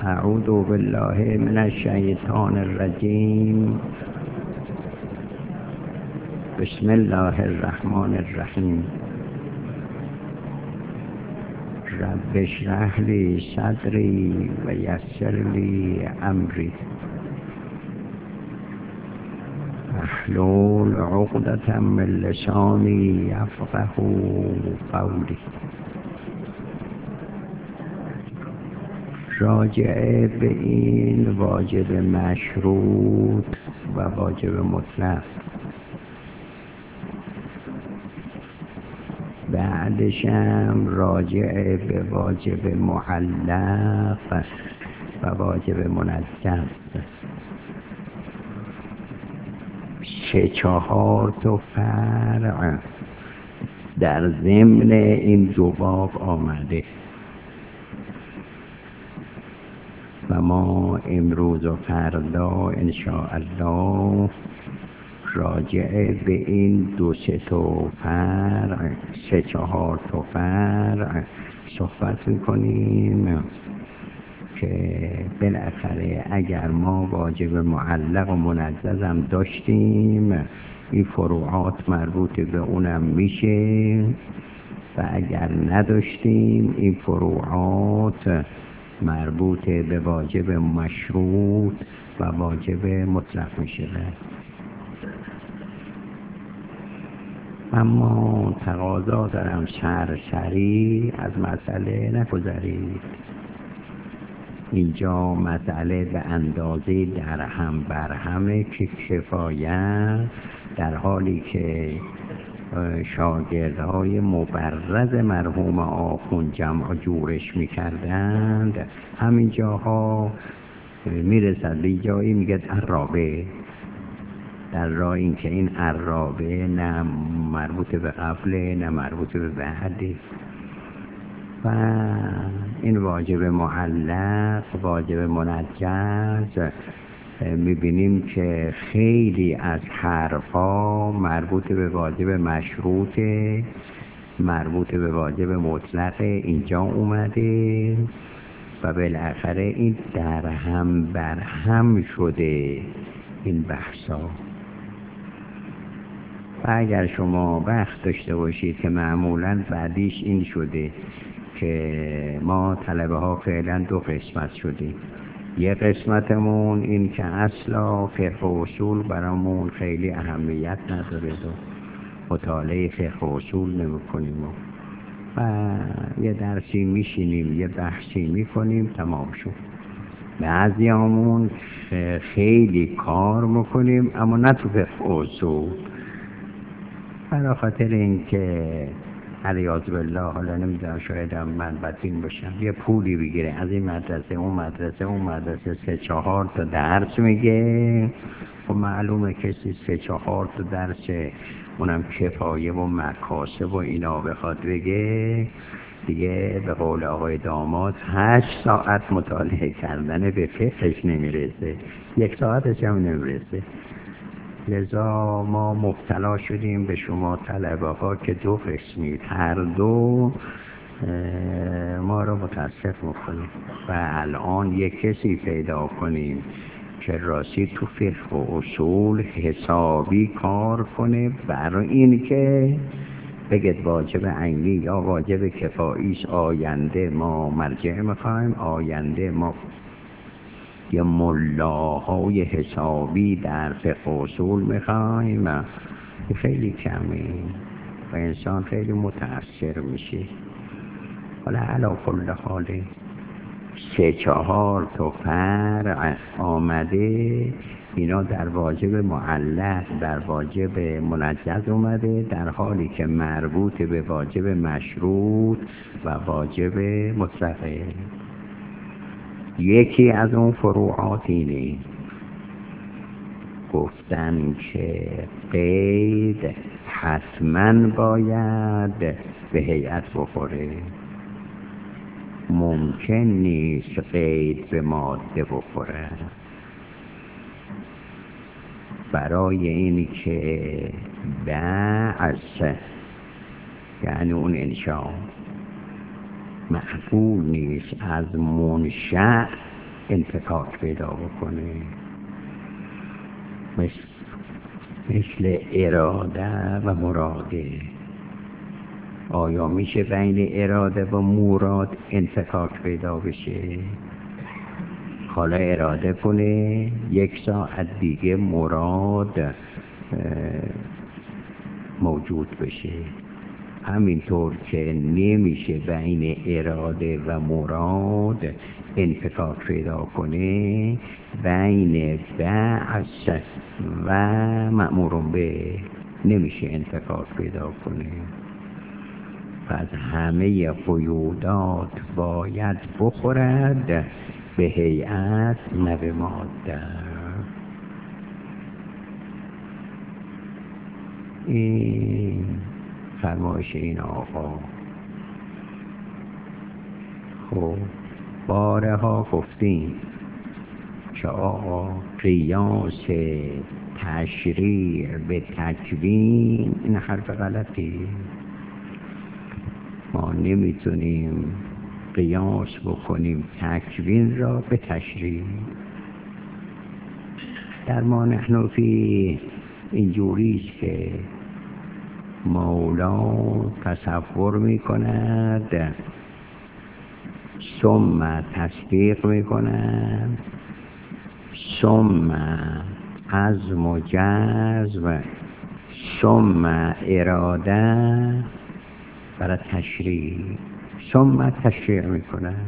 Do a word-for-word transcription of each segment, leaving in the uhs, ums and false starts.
اعوذ بالله من الشیطان الرجیم. بسم الله الرحمن الرحیم. رب اشرح لی صدری و یسر لی امری واحلل عقدة من لسانی یفقهوا قولی. راجع به این واجب مشروط و واجب مطلق، بعدش هم راجع به واجب معلق و واجب منجز. سه چهار تا فرع در ضمن این دو باب آمده و ما امروز و فردا انشاءالله راجع به این دو سه تا فرع سه چهار تا فرع صحبت میکنیم که بالاخره اگر ما واجب معلق و منجز هم داشتیم این فروعات مربوط به اونم میشه و اگر نداشتیم این فروعات مربوط به واجب مشروط و واجب مطلق میشه. اما تقاضا دارم سرسری از مسئله نگذرید. اینجا مسئله به اندازه درهم برهمه که کفایت، در حالی که شاگردهای مبرز مرحوم آخوند جمع جورش میکردند، همین جاها میرسد به جایی میگه عرابه، در راه این که این عرابه نه مربوط به قبله نه مربوط به بعده و این واجب معلق واجب منجز میبینیم که خیلی از حرفا مربوط به واجب مشروطه، مربوط به واجب مطلق اینجا اومده و بالاخره این در هم بر هم شده این بحثا. و اگر شما وقت داشته باشید که معمولاً بعدیش این شده که ما طلبه ها فعلا دو قسمت شدیم. یه قسمتمون این که اصلا فقه و اصول برامون خیلی اهمیت نداره و مطالعه فقه و اصول نمی کنیم و یه درسی میشینیم یه بحثی میکنیم تمام شد. بعضی همون خیلی کار میکنیم اما نه تو فقه و اصول، برای خاطر این که علیاذ بالله، حالا نمیدونم شاید هم من بدبین باشم، یه پولی بگیره از این مدرسه اون مدرسه اون مدرسه سه چهار تا درس میگه. خب معلومه کسی سه چهار تا درس اونم کفایه و مکاسب و اینا بخواد بگه، دیگه به قول آقای داماد هشت ساعت مطالعه کردن به فقهش نمیرسه، یک ساعتش هم نمیرسه. لذا ما مبتلا شدیم به شما طلبه ها که دو قسمید، هر دو ما رو متاسف میکنیم و الان یک کسی پیدا کنیم که راستی تو فقه و اصول حسابی کار کنه برای این که بگید واجب عینی یا واجب کفاییش آینده ما مرجع میخوایم، آینده ما یه ملاهای حسابی در فقه و اصول میخوایم، خیلی کمی و انسان خیلی متأثر میشه. حالا علا کل حاله سه چهار تا فرع آمده، اینا در واجب معلق در واجب منجز اومده، در حالی که مربوط به واجب مشروط و واجب مطلقه. یکی از اون فروعات اینه، گفتن که قید حتما باید به هیئت بخوره، ممکن نیست قید به ماده بخوره. برای اینی که بعث یعنی اون انشاء معقول نیست از منشأ انفکاک پیدا بکنه. مثل مثل اراده و مراده. آیا میشه بین اراده و مراد انفکاک پیدا بشه؟ حالا اراده کنه یک ساعت دیگه مراد موجود بشه. همینطور که نمیشه بین اراده و مراد انفکاک پیدا کنه، بین بعث و مأمور به نمیشه انفکاک پیدا کنه. پس همه قیودات باید بخورد به هیئت نه به ماده. این فرمایش این آقا. خب بارها گفتیم که آقا قیاس تشریع به تکوین این حرف غلطی. ما نمیتونیم قیاس بکنیم تکوین را به تشریع. در ما نحنفی اینجوریست که مولا تصور میکند ثم تصدیق میکند ثم عزم و جزم ثم اراده برای تشریع ثم تشریع میکنند.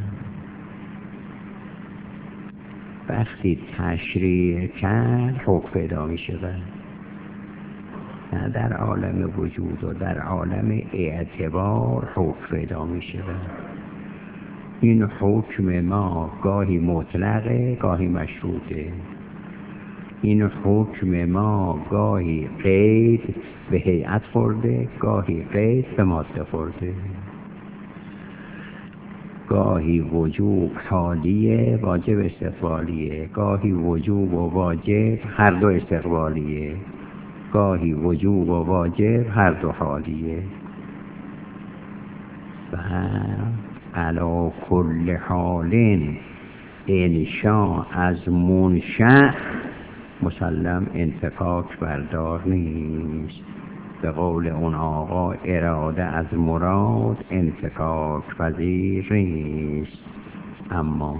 وقتی تشریع کرد حکم پیدا میشود. نه در عالم وجود و در عالم اعتبار حکم پیدا میشود. این حکم ما گاهی مطلقه گاهی مشروطه. این حکم ما گاهی قید به هیئت خورده گاهی قید به ماده خورده. گاهی وجوب حالیه واجب استقبالیه، گاهی وجوب و واجب هر دو استقبالیه، گاهی وجوب و واجب هر دو حالیه. و علا کل حال انشاء از منشأ مسلم انفکاک بردار نیست. به قول اون آقا اراده از مراد انفکاک پذیر نیست. اما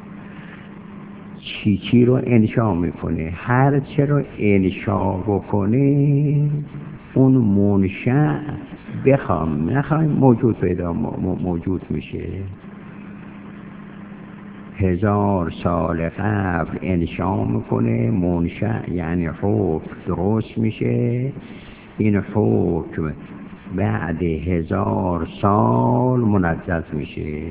چی چی رو انشاء میکنه؟ هر چه رو انشاء بکنه اون منشأ بخوام نخوایم موجود پیدا موجود میشه. هزار سال قبل انشاء میکنه منشأ یعنی حکم درست میشه. این حکم بعد هزار سال منجز میشه.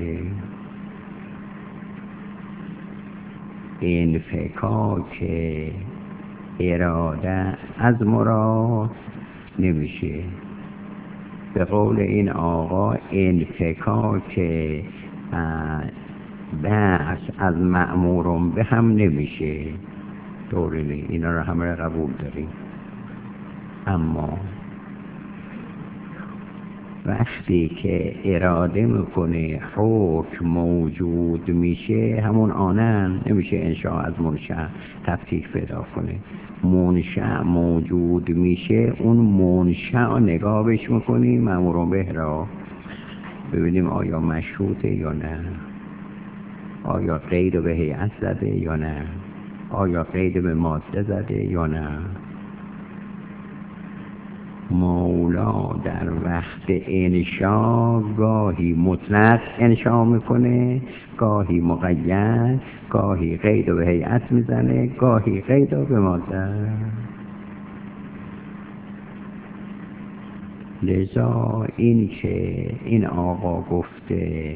انفکاک اراده از مراد نمیشه. به قول این آقا انفکاک بعث از مأمور به هم نمیشه. دوری اینا رو همه قبول داریم. اما وقتی که اراده میکنه حکم موجود میشه همون آنن نمیشه انشاء از منشأ تفکیک پیدا کنه. منشأ موجود میشه اون منشأ نگاهش میکنیم مأمور به را ببینیم آیا مشروطه یا نه، آیا قید به هیئت زده یا نه، آیا قید به ماده زده یا نه. مولا در وقت انشاء گاهی مطلق انشاء میکنه گاهی مقید، گاهی قید به هیئت میزنه گاهی قید به ماده. لذا این که این آقا گفته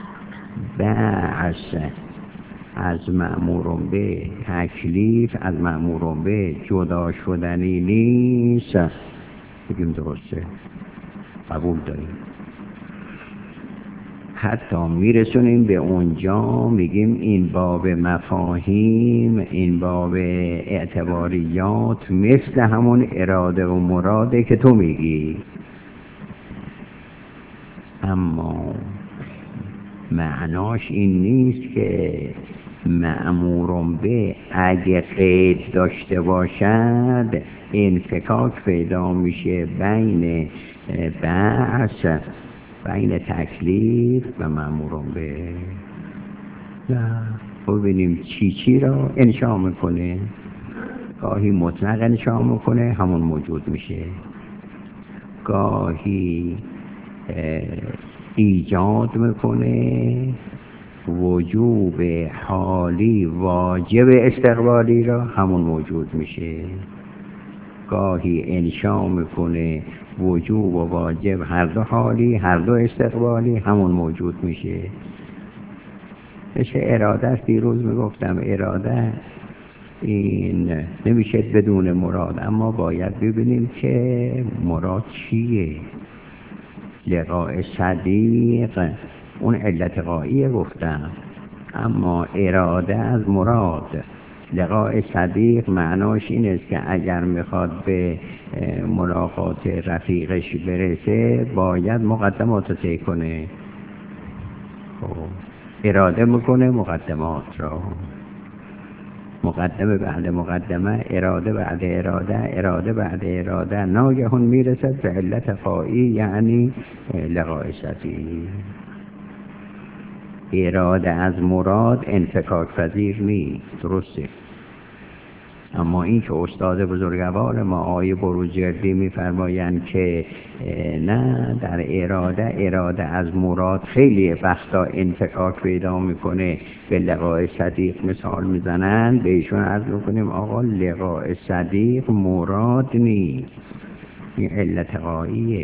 بعث از مأمور به تکلیف از مأمور به جدا شدنی نیست بگیم درسته، قبول داریم. حتی میرسونیم به اونجا میگیم این باب مفاهیم این باب اعتباریات مثل همون اراده و مراده که تو میگی. اما معناش این نیست که مأمورم به اگه قید داشته باشد انفکاک پیدا میشه بین بعث، بین تکلیف و مأمورم به. نه ببینیم چی چی را انشا میکنه. گاهی مطلق انشا میکنه همون موجود میشه، گاهی ایجاد میکنه وجوب حالی واجب استقبالی را همون موجود میشه، گاهی انشا میکنه وجوب و واجب هر دو حالی هر دو استقبالی همون موجود میشه. مثل اراده است، دیروز میگفتم اراده این نمیشه بدون مراد، اما باید ببینیم که مراد چیه. لقاء صدیق اون علت غاییه گفتم، اما اراده از مراد. لقاء صدیق معناش این است که اگر میخواد به ملاقات رفیقش برسه باید مقدمات رو طی کنه. خب اراده میکنه مقدمات را، مقدمه بعد مقدمه، اراده بعد اراده، اراده بعد اراده، ناگهان میرسد به علت غایی، یعنی لقاء صدیق. اراده از مراد انفکاک پذیر نیست، درسته، اما این که استاد بزرگوار ما آقای بروجردی میفرمایند که نه، در اراده اراده از مراد خیلی وقتا انفکاک پیدا میکنه، به لقاء صدیق مثال میزنند، به ایشون عرض میکنیم آقا لقاء صدیق مراد نیست، این علت غاییه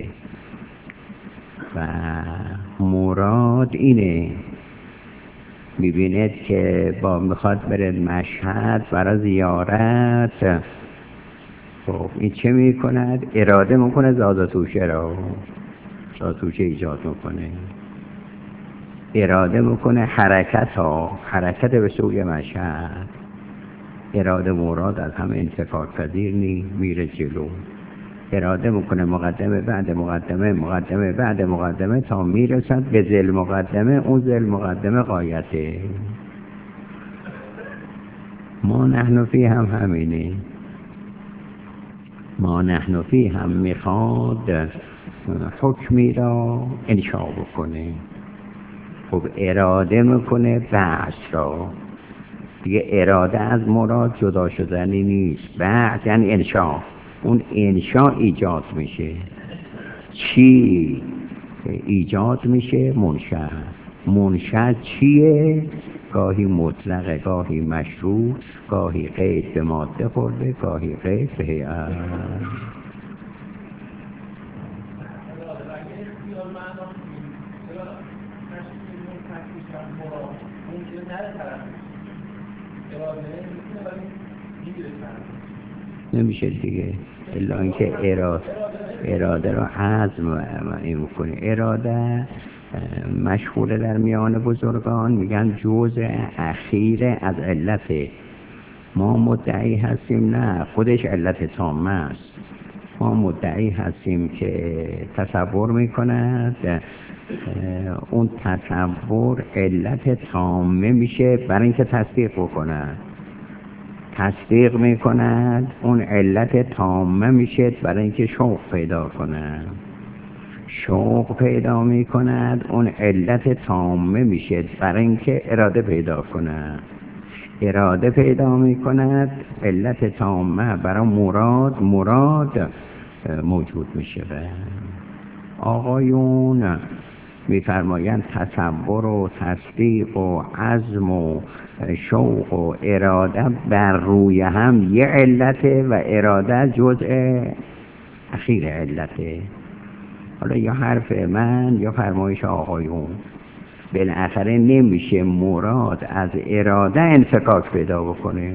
و مراد اینه. میبینید که با میخواد بره مشهد برای زیارت، خب این چه میکند؟ اراده میکنه زاداتوشه را، زاداتوشه ایجاد میکنه، اراده میکنه حرکت ها، حرکت به سوی مشهد. اراده مراد از همه انفکاک پذیر نیست، میره جلو، اراده میکنه مقدمه بعد مقدمه مقدمه بعد مقدمه تا میرسد به ذل مقدمه. اون ذل مقدمه غایته. ما نحن فی هم همینه، ما نحن فی هم میخواد حکمی را انشا بکنه. خب اراده میکنه بعث را، دیگه اراده از مراد جدا شدنی نیست. بعث یعنی انشا، اون انشا ایجاد میشه. چی ایجاد میشه؟ منشأ. منشأ چیه؟ گاهی مطلقه، گاهی مشروع، گاهی قید به ماده خورده، گاهی قید به هیئت. نمیشه دیگه، الا اینکه اراده اراده را عزم این میکنه. اراده مشهور در میان بزرگان، میگن جزء اخیر از علته. ما مدعی هستیم نه، خودش علت تامه است. ما مدعی هستیم که تصور میکند، اون تصور علت تامه میشه برای اینکه تصدیق بکند. تصدیق میکند، اون علت تامه میشه برای اینکه شوق پیدا کند. شوق پیدا میکند، اون علت تامه میشه برای اینکه اراده پیدا کند. اراده پیدا میکند، علت تامه برای مراد، مراد موجود میشه. آقایون میفرمایند تصور و تصدیق و عزم و شوق و اراده بر روی هم یه علته و اراده جزء اخیر علته. حالا یا حرف من یا فرمایش آقایون، بالاخره نمیشه مراد از اراده انفکاک پیدا بکنه.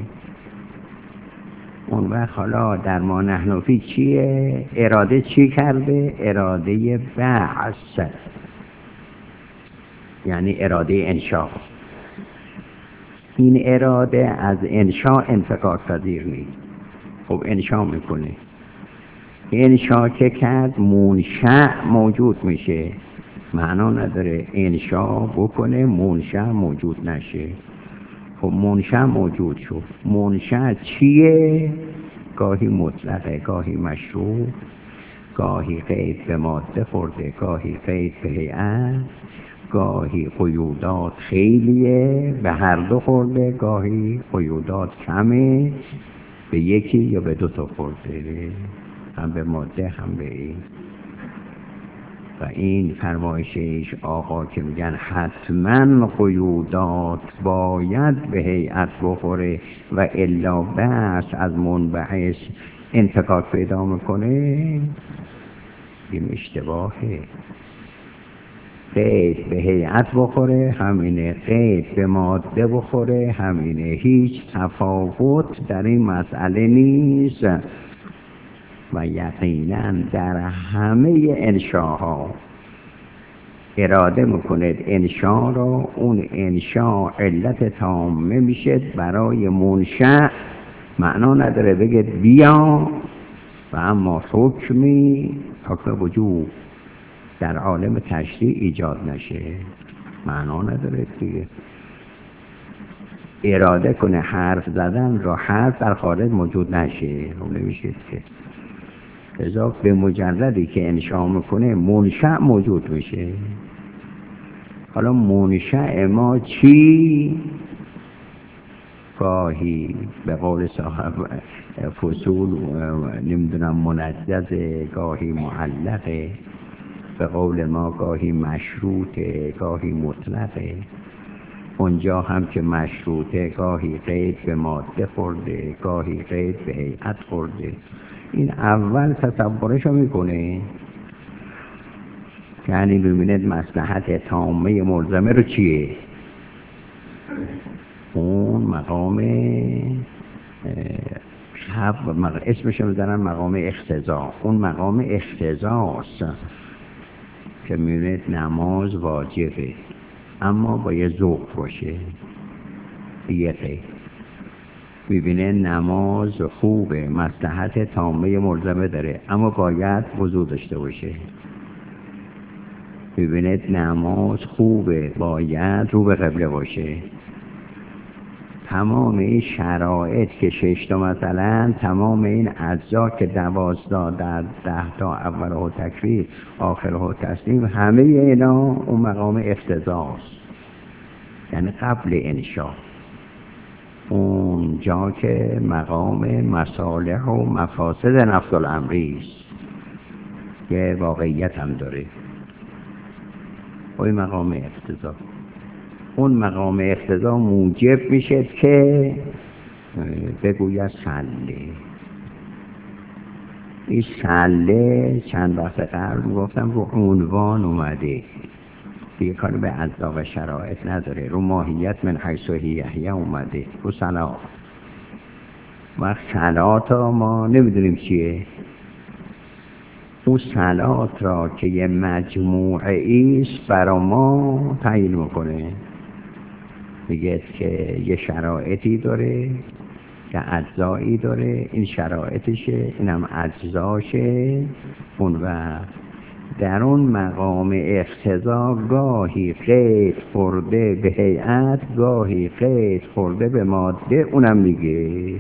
اون وقت حالا در ما نحن فی چیه؟ اراده چی کرده؟ اراده بعث، یعنی اراده انشاء. این اراده از انشاء انفکاک پذیر نیست. خب انشاء میکنه، انشاء که کرد منشأ موجود میشه. معنا نداره انشا بکنه منشأ موجود نشه. خب منشأ موجود شد، منشأ چیه؟ گاهی مطلقه، گاهی مشروط، گاهی قید به ماده خورده، گاهی قید به هیئت، گاهی قیودات خیلیه به هر دو خورده، گاهی قیودات کمه به یکی یا به دو تا خورده، هم به ماده هم به این. و این فرمایشش آقا که میگن حتما قیودات باید به هیئت بخوره و الا بس از منبعث انفکاک پیدا میکنه، این اشتباهه. قید به هیئت بخوره همینه، قید به ماده بخوره همینه، هیچ تفاوت در این مسئله نیست. و یقینا در همه انشاها اراده میکنید انشا را، اون انشا علت تامه میشه برای منشأ. معنا نداره بگید بیا و اما حکمی حکم وجود در عالم تشریع ایجاد نشه، معنا نداره دیگه. اراده کنه حرف زدن را حرف در خارج موجود نشه، اون نمیشه که اضافه به مجردی که انشا میکنه منشأ موجود میشه. حالا منشأ ما چی؟ گاهی به قول صاحب فصول نمیدونم منجزه، گاهی معلقه، به قول ما گاهی مشروطه گاهی مطلقه. اونجا هم که مشروطه گاهی قید به ماده خورده گاهی قید به هیئت خورده. این اول تصورشو میکنه، یعنی ببینید مصلحت تامه ملزمه رو چیه؟ اون مقام اسمشو میذارن مقام اقتضا، اون مقام اقتضاست که میبینید نماز واجبه اما باید ذوق باشه، یه قید. میبینه نماز خوبه مصلحت تامه ملزمه داره اما باید وضو داشته باشه. میبینه نماز خوبه باید رو به قبله باشه. تمام این شرایط که شش تا مثلا تمام این اجزا که دوازده در ده تا اوله تکبیر آخره تسلیم، همه اینا اون مقام اقتضاست، یعنی قبل انشا. اون جا که مقام مصالح و مفاسد نفس الامری است که واقعیت هم داره، اون مقام اقتضا. اون مقام اقتضا موجب میشه که بگوید سله. این سله چند وقت قبل گفتم رو عنوان اومده، دیگه کاری به اجزا و شرایط نداره، رو ماهیت من حیث هیه اومده، رو صلات. وقت صلات را ما نمیدونیم چیه، اون صلات را که یه مجموعه ایست برا ما تعیین میکنه، میگه که یه شرایطی داره که اجزایی داره، این شرایطشه اینم اجزاشه. اون وقت در اون مقام اقتضا گاهی قید خورده به هیئت گاهی قید خورده به ماده، اونم میگه.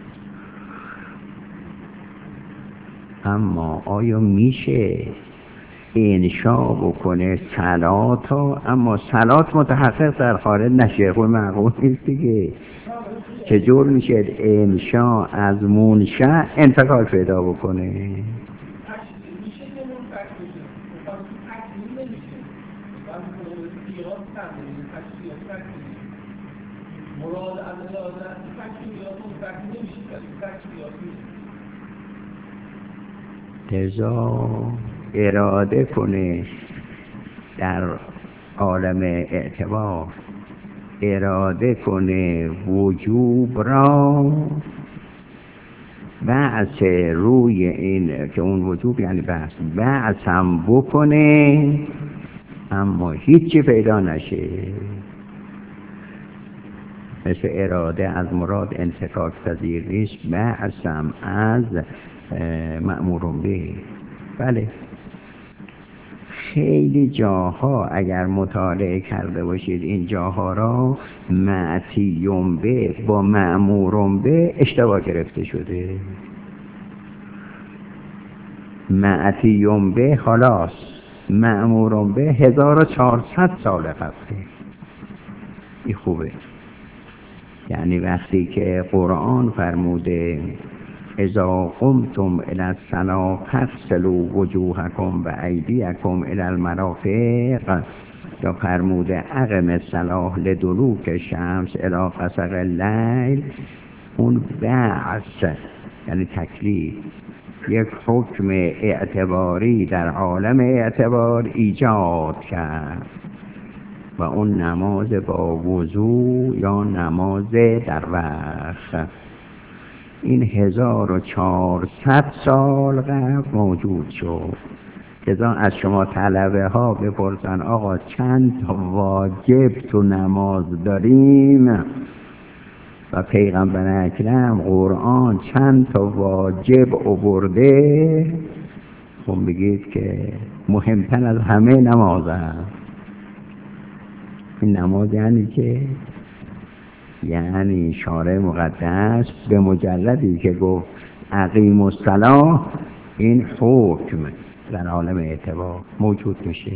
اما آیا میشه انشا بکنه صلات ها اما صلات متحقق در خارج نشه؟ خب معقول نیست دیگه. چجور میشه انشا از منشأ انتقال پیدا بکنه؟ لذا اراده کنه در عالم اعتبار، اراده کنه وجوب را بحث روی این که اون وجوب یعنی بحث بحث هم بکنه اما هیچی پیدا نشه. مثل اراده از مراد انفکاک پذیر نیست، بحث هم از مأمورون به. بله خیلی جاها اگر مطالعه کرده باشید این جاها را معتیم به با مأمورم به اشتباه گرفته شده. معتیم به خلاص، مأمورم به هزار و چهارصد سال قبله. این خوبه. یعنی وقتی که قرآن فرموده اذا قمتم الی الصلاة فاغسلوا وجوهکم و ایدیکم الی المرافق، یا فرموده اقم الصلاة لدلوک الشمس الی غسق اللیل، اون بعث یعنی تکلیف، یک حکم اعتباری در عالم اعتبار ایجاد کرد و اون نماز با وضو یا نماز در وقت. این هزار و چهارصد سال قبل موجود شد. لذا از شما طلبه ها بپرسن آقا چند تا واجب تو نماز داریم و پیغمبر اکرم قرآن چند تا واجب آورده، خب بگید که مهمتر از همه نماز هست. این نماز یعنی که یعنی شارع مقدس به مجردی که گفت اقیم الصلاة، این حکم در عالم اعتبار موجود میشه.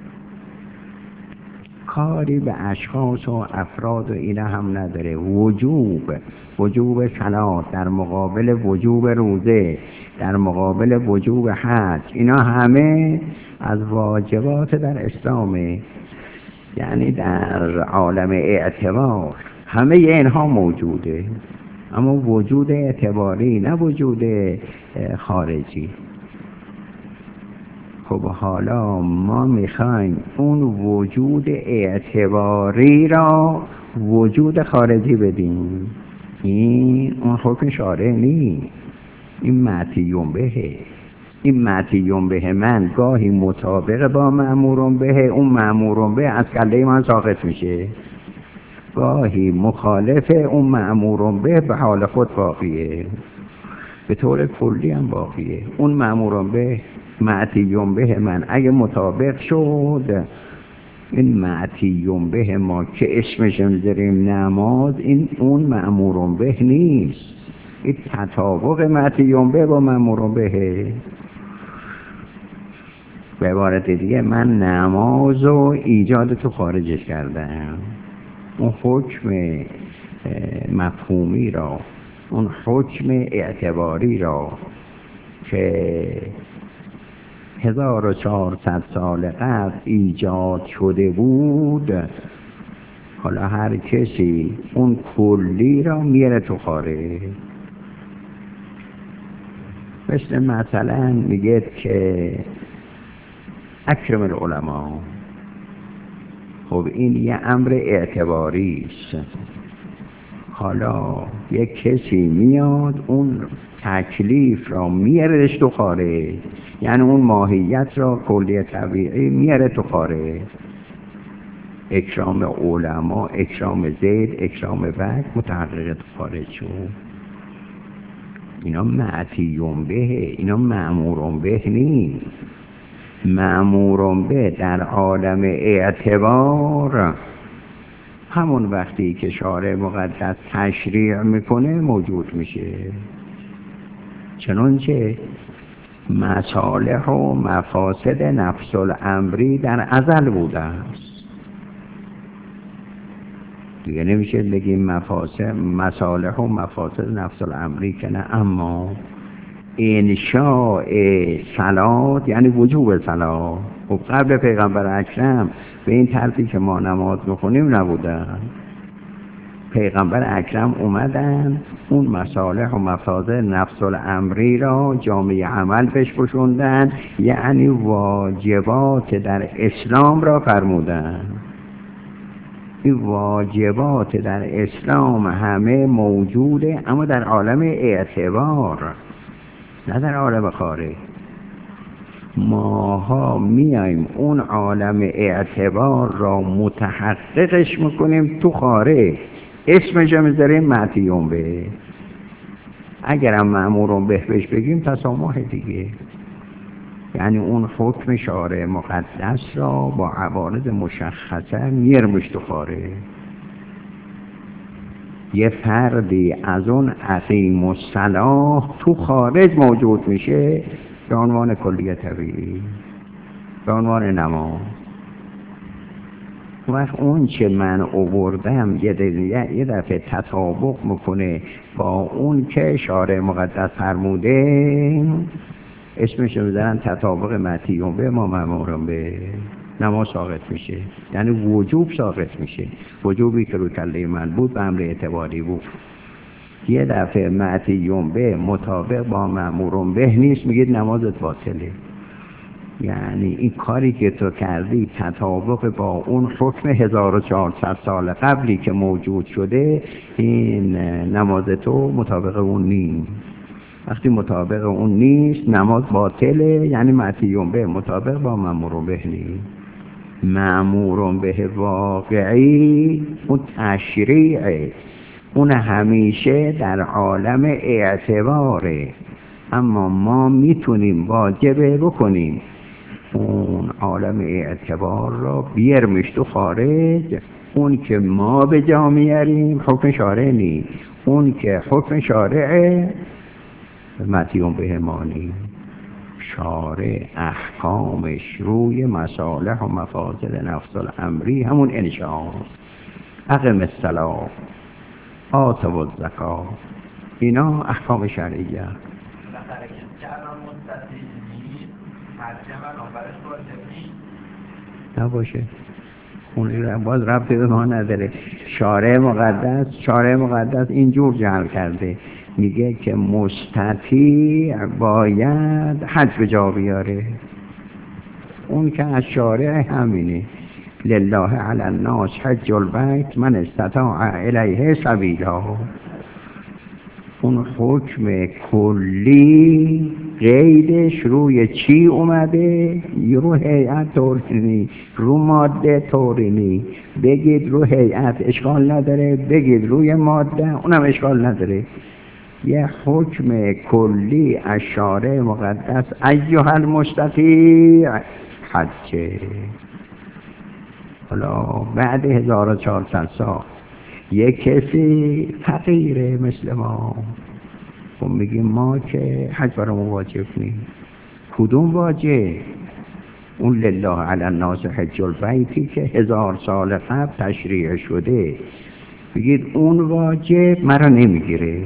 کاری به اشخاص و افراد و اینا هم نداره. وجوب وجوب صلات در مقابل وجوب روزه، در مقابل وجوب حج، اینا همه از واجبات در اسلامه. یعنی در عالم اعتبار همه اینها موجوده، اما وجود اعتباری نه وجود خارجی. خب حالا ما میخوایم اون وجود اعتباری را وجود خارجی بدیم. این اون حکم شارع نیست، این معتیم بهه. این معتیم به من گاهی مطابق با مأمورم به، اون مأمورم به از کله من ساقط میشه. گاهی مخالف اون مأمورم به به حال خود باقیه، به طور کلی هم باقیه. اون مأمورم به معتیم به من اگه مطابق شد، این معتیم به ما که اسمش میذاریم نماز، این اون مأمورم به نیست. این تطابق معتیم به با مأمورم به. به عبارت دیگه من نماز و ایجاد تو خارجش کردم. اون حکم مفهومی را، اون حکم اعتباری را که هزار و چهارصد سال قبل ایجاد شده بود، حالا هر کسی اون کلی را میره تو خارج. مثل مثلا میگه که اکرم العلماء، خب این یه امر اعتباری است. حالا یک کسی میاد اون تکلیف را میارهش تو خارج، یعنی اون ماهیت را کلی طبیعی میاره تو خارج. اکرام علما، اکرام زید، اکرام بک متحقق تو خارج شد. اینا معتیم به، اینا مأمورم به نیست. مأمورم به در عالم اعتبار همون وقتی که شارع مقدس تشریع میکنه موجود میشه. چنانچه مصالح و مفاسد نفس الامری در ازل بوده است. دیگه نمیشه بگیم مفاسد مصالح و مفاسد نفس الامری که نه، اما انشاء صلات یعنی وجوب صلات و قبل پیغمبر اکرم به این ترتیب که ما نماز میخونیم نبودن. پیغمبر اکرم اومدن اون مصالح و مفاسد نفس الامری را جامعه عمل پیش پوشوندن، یعنی واجبات در اسلام را فرمودن. این واجبات در اسلام همه موجوده، اما در عالم اعتبار نه در عالم خارج. ماها میایم اون عالم اعتبار را متحققش میکنیم تو خارج، اسمش میذاریم معتیم به. اگرم مأمورم به بهش بگیم تسامح دیگه. یعنی اون حکم شارع مقدس را با عوارض مشخصه میرمش تو خارج. یه فردی از اون عظیم الصلاح تو خارج موجود میشه به عنوان کلیه طبیعی، به عنوان نماز. وقت اون چه من آوردم یه دفعه یه دفعه تطابق میکنه با اون که شارع مقدس فرموده، اسمش رو میذارن تطابق متیون به ما مأمورم به نماز ساقط میشه. یعنی وجوب ساقط میشه. وجوبی که رو کله من بود به امر اعتباری بود. یه دفعه متیون به مطابق با مأمورم به نیست، میگید نمازت باطله. یعنی این کاری که تو کردی تطابق با اون حکم هزار و چهارصد سال قبلی که موجود شده، این نماز تو مطابق اون نیست. وقتی مطابق اون نیست نماز باطله، یعنی متیون به مطابق با مأمور به نیست. مأمور به واقعی اون تشریعه، اون همیشه در عالم اعتباره، اما ما میتونیم واجبه بکنیم اون عالم اعتبار را بیرمش تو خارج. اون که ما به جا میاریم حکم شارع نیست، اون که حکم شارعه متیون به مانی. شارع احکامش روی مصالح و مفاصل نفس الامری همون انشاء، اقم الصلاة، آت الزکات، اینا احکام شرعیه. نباشه اون باز ربطی به ما نداره. شارع مقدس شارع مقدس اینجور جعل کرده، میگه که مستطیع باید حج به جا بیاره. اون که از شارع همینه، لله علی الناس حج البیت من استطاع الیه سبیلا. اون حکم کلی قیدش روی چی اومده؟ رو هیئت طورینی، رو ماده طورینی. بگید رو هیئت اشکال نداره، بگید روی ماده اونم اشکال نداره. یه حکم کلی از شارع مقدس ایها المستطیع حجه. حالا بعد هزار و چهارصد سال یک کسی فقیره مثل ما، خب میگیم ما که حج برامون واجب نیست. کدوم واجب؟ اون لله علی الناس حج البیتی که هزار سال قبل تشریع شده، بگید اون واجب مرا نمیگیره.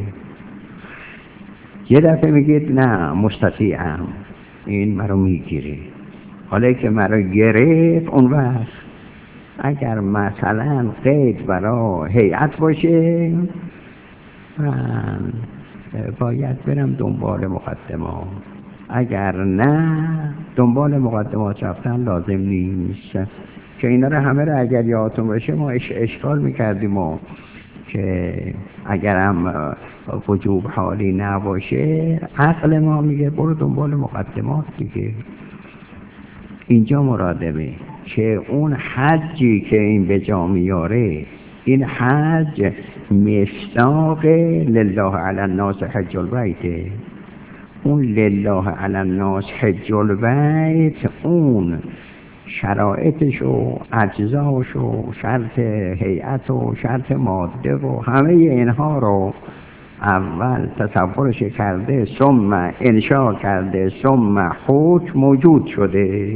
یه دفعه میگید نه مستطیعم، این مرا میگیره. حالا که مرا گرفت، اون وقت اگر مثلا قید برای هیئت باشه من باید برم دنبال مقدمات، اگر نه دنبال مقدمات رفتن لازم نیست. که اینا رو همه رو اگر یادتون باشه ما اش اشکال میکردیم و که اگر هم وجوب حالی نباشه عقل ما میگه برو دنبال مقدمات دیگه. اینجا مرادمه که اون حجی که این به جا میاره، این حج مصداق لله علی الناس حج البیت. اون لله علی الناس حج البیت اون شرایطش و اجزاش و شرط هیئت و شرط ماده و همه اینها رو اول تصورش کرده، ثم انشاء کرده، ثم حکم موجود شده.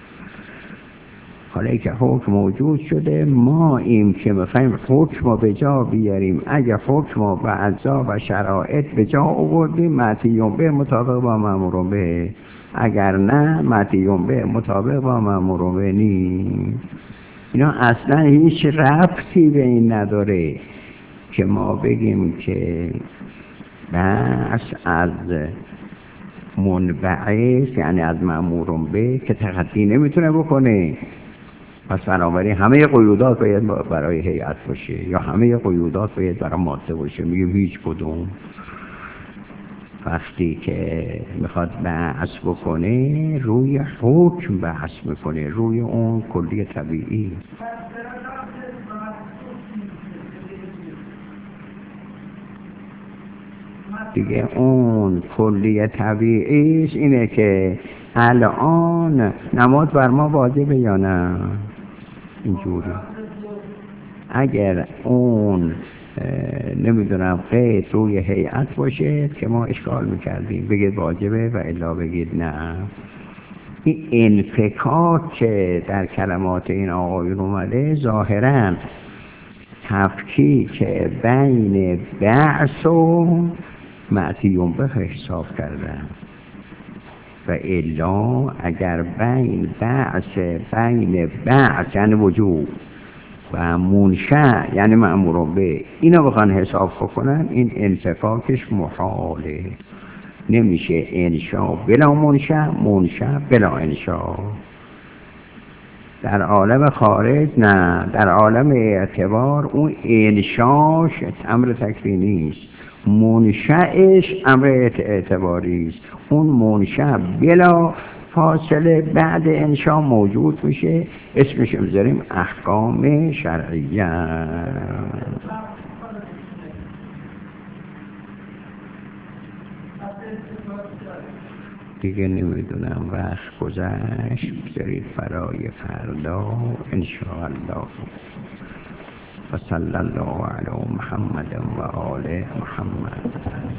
حالا که حکم موجود شده، ما این که میخوایم حکم رو به جا بیاریم، اگه حکم رو به اجزا و شرایط به جا آوردیم متیون به مطابق با مأمور به، اگر نه متیون به مطابق با مأمور به نیست. اینا اصلا هیچ ربطی به این نداره که ما بگیم که بس از منبعث یعنی از مأمور به که تقدی نمیتونه بکنه، پس بنابراین همه قیودات باید برای هیئت باشه یا همه قیودات باید برای ماده باشه. میگه هیچ کدوم. وقتی که میخواد بحث بکنه روی حکم بحث میکنه، روی اون کلی طبیعی. دیگه اون کلی طبیعیش اینه که الان نماز بر ما واجبه یا نه؟ اینجوری اگر اون نمیدونم قید روی هیئت باشه که ما اشکال میکردیم بگید واجبه و الا بگید نه. این انفکاک که در کلمات این آقایون اومده ظاهراً تفکیک بین بعث و معتیون به حساب کردن و الا اگر بین بعث بین بعث یعنی وجود و منشأ یعنی مأمور به اینا بخوان حساب کنن این انفکاکش محاله، نمیشه انشاء بلا منشأ، منشأ بلا انشاء. در عالم خارج نه، در عالم اعتبار اون انشاش امر تکوینی است، منشأش امر اعتباری است. اون منشأ بلا فاصله بعد انشاء موجود میشه، اسمش میذاریم احکام شرعیه. دیگه نمیدونم وقت گذشت، بذارید فرای فردا انشاءالله. و صلی الله علی محمد و آل محمد.